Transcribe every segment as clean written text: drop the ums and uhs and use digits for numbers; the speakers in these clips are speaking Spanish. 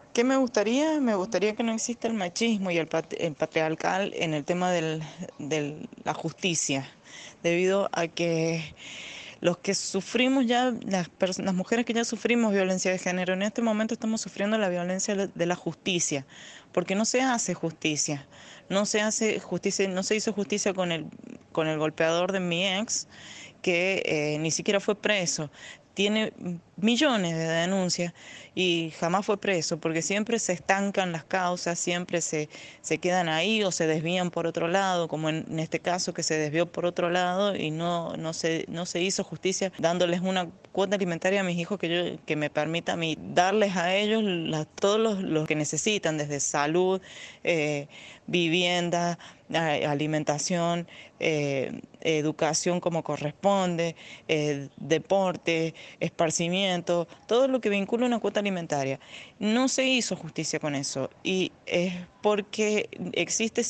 ¿Qué me gustaría? Me gustaría que no exista el machismo y el patriarcal en el tema de la justicia, debido a que los que sufrimos ya, las mujeres que ya sufrimos violencia de género, en este momento estamos sufriendo la violencia de la justicia, porque no se hace justicia, no se hace justicia, no se hizo justicia con el golpeador de mi ex, que ni siquiera fue preso. Tiene millones de denuncias y jamás fue preso, porque siempre se estancan las causas, siempre se quedan ahí o se desvían por otro lado, como en este caso que se desvió por otro lado y no se hizo justicia dándoles una cuota alimentaria a mis hijos que me permita a mí darles a ellos todos los que necesitan, desde salud, vivienda, alimentación, educación como corresponde, deporte, esparcimiento, todo lo que vincula una cuota alimentaria. No se hizo justicia con eso y es porque existe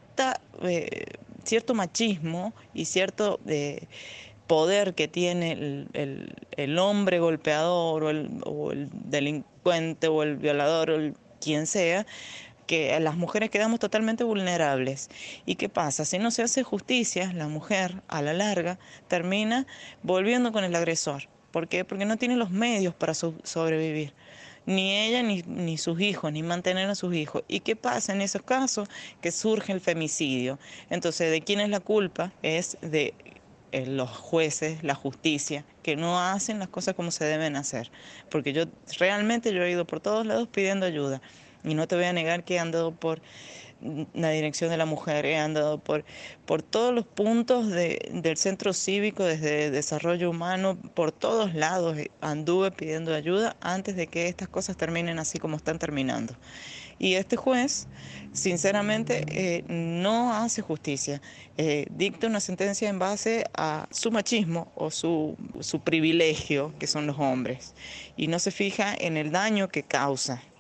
cierto machismo y cierto poder que tiene el hombre golpeador o el delincuente o el violador o quien sea, que las mujeres quedamos totalmente vulnerables. ¿Y qué pasa? Si no se hace justicia, la mujer a la larga termina volviendo con el agresor. ¿Por qué? Porque no tiene los medios para sobrevivir. Ni ella ni sus hijos, ni mantener a sus hijos. ¿Y qué pasa en esos casos? Que surge el femicidio. Entonces, ¿de quién es la culpa? Es de los jueces, la justicia, que no hacen las cosas como se deben hacer. Porque yo he ido por todos lados pidiendo ayuda. Y no te voy a negar que he andado por la dirección de la mujer, he andado por todos los puntos del centro cívico, desde desarrollo humano, por todos lados anduve pidiendo ayuda antes de que estas cosas terminen así como están terminando. Y este juez, sinceramente, no hace justicia. Dicta una sentencia en base a su machismo o su privilegio, que son los hombres, y no se fija en el daño que causa.